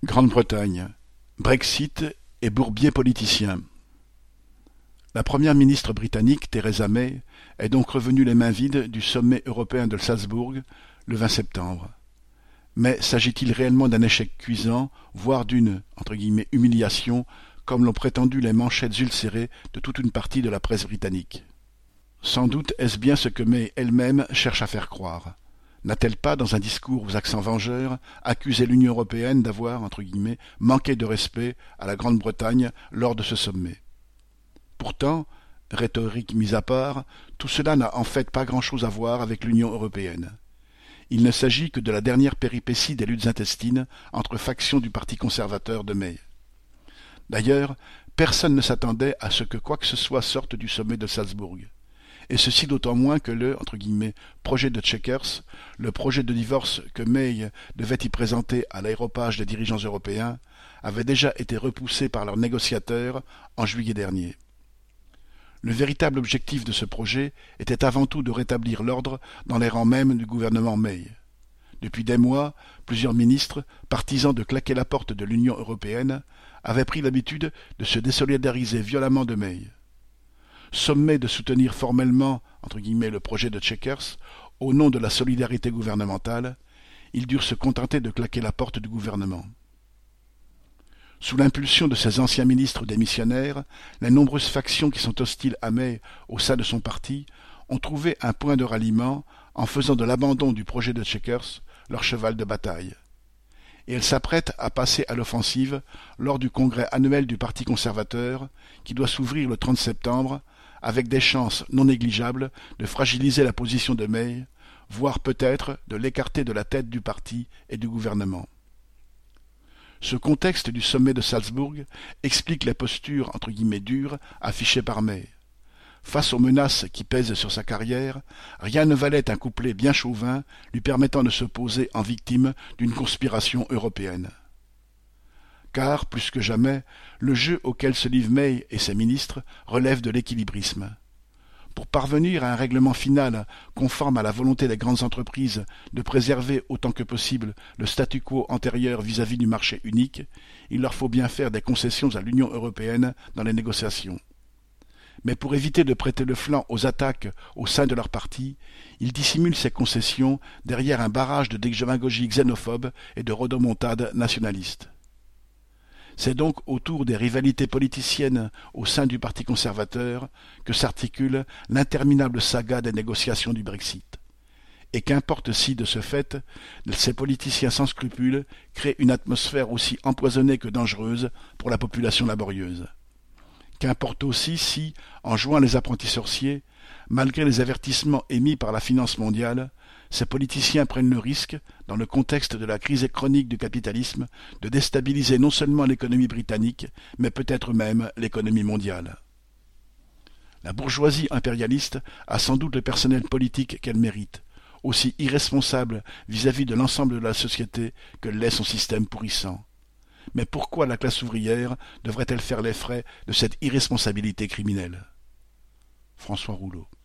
Grande-Bretagne, Brexit et bourbier politicien. La première ministre britannique, Theresa May, est donc revenue les mains vides du sommet européen de Salzbourg le 20 septembre. Mais s'agit-il réellement d'un échec cuisant, voire d'une « humiliation », comme l'ont prétendu les manchettes ulcérées de toute une partie de la presse britannique? Sans doute est-ce bien ce que May elle-même cherche à faire croire. N'a-t-elle pas, dans un discours aux accents vengeurs, accusé l'Union européenne d'avoir, manqué de respect à la Grande-Bretagne lors de ce sommet? Pourtant, rhétorique mise à part, tout cela n'a en fait pas grand-chose à voir avec l'Union européenne. Il ne s'agit que de la dernière péripétie des luttes intestines entre factions du Parti conservateur de May. D'ailleurs, personne ne s'attendait à ce que quoi que ce soit sorte du sommet de Salzbourg. Et ceci d'autant moins que le « projet de Chequers », le projet de divorce que May devait y présenter à l'aéropage des dirigeants européens, avait déjà été repoussé par leurs négociateurs en juillet dernier. Le véritable objectif de ce projet était avant tout de rétablir l'ordre dans les rangs mêmes du gouvernement May. Depuis des mois, plusieurs ministres, partisans de claquer la porte de l'Union européenne, avaient pris l'habitude de se désolidariser violemment de May. Sommés de soutenir formellement le projet de Chequers au nom de la solidarité gouvernementale, ils durent se contenter de claquer la porte du gouvernement. Sous l'impulsion de ces anciens ministres démissionnaires, les nombreuses factions qui sont hostiles à May au sein de son parti ont trouvé un point de ralliement en faisant de l'abandon du projet de Chequers leur cheval de bataille. Et elles s'apprêtent à passer à l'offensive lors du congrès annuel du Parti conservateur qui doit s'ouvrir le 30 septembre avec des chances non négligeables de fragiliser la position de May, voire peut-être de l'écarter de la tête du parti et du gouvernement. Ce contexte du sommet de Salzbourg explique les postures dures affichées par May. Face aux menaces qui pèsent sur sa carrière, rien ne valait un couplet bien chauvin lui permettant de se poser en victime d'une conspiration européenne. Car, plus que jamais, le jeu auquel se livrent May et ses ministres relève de l'équilibrisme. Pour parvenir à un règlement final conforme à la volonté des grandes entreprises de préserver autant que possible le statu quo antérieur vis-à-vis du marché unique, il leur faut bien faire des concessions à l'Union européenne dans les négociations. Mais pour éviter de prêter le flanc aux attaques au sein de leur parti, ils dissimulent ces concessions derrière un barrage de démagogie xénophobe et de rodomontades nationalistes. C'est donc autour des rivalités politiciennes au sein du Parti conservateur que s'articule l'interminable saga des négociations du Brexit. Et qu'importe si, de ce fait, ces politiciens sans scrupules créent une atmosphère aussi empoisonnée que dangereuse pour la population laborieuse. Qu'importe aussi si, en jouant les apprentis sorciers, malgré les avertissements émis par la finance mondiale, ces politiciens prennent le risque, dans le contexte de la crise chronique du capitalisme, de déstabiliser non seulement l'économie britannique, mais peut-être même l'économie mondiale. La bourgeoisie impérialiste a sans doute le personnel politique qu'elle mérite, aussi irresponsable vis-à-vis de l'ensemble de la société que l'est son système pourrissant. Mais pourquoi la classe ouvrière devrait-elle faire les frais de cette irresponsabilité criminelle? François Rouleau.